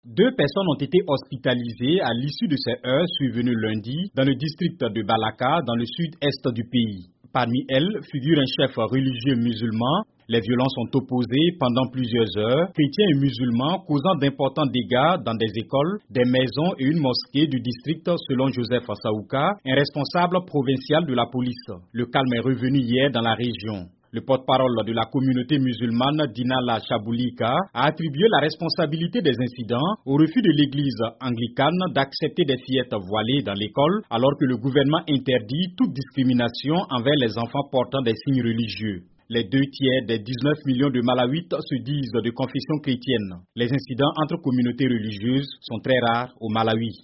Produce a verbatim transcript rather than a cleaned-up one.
Deux personnes ont été hospitalisées à l'issue de ces heures survenues lundi dans le district de Balaka, dans le sud-est du pays. Parmi elles figure un chef religieux musulman. Les violences ont opposé pendant plusieurs heures, chrétiens et musulmans, causant d'importants dégâts dans des écoles, des maisons et une mosquée du district, selon Joseph Saouka, un responsable provincial de la police. Le calme est revenu hier dans la région. Le porte-parole de la communauté musulmane, Dinala Chaboulika, a attribué la responsabilité des incidents au refus de l'église anglicane d'accepter des fillettes voilées dans l'école, alors que le gouvernement interdit toute discrimination envers les enfants portant des signes religieux. Les deux tiers des dix-neuf millions de Malawites se disent de confession chrétienne. Les incidents entre communautés religieuses sont très rares au Malawi.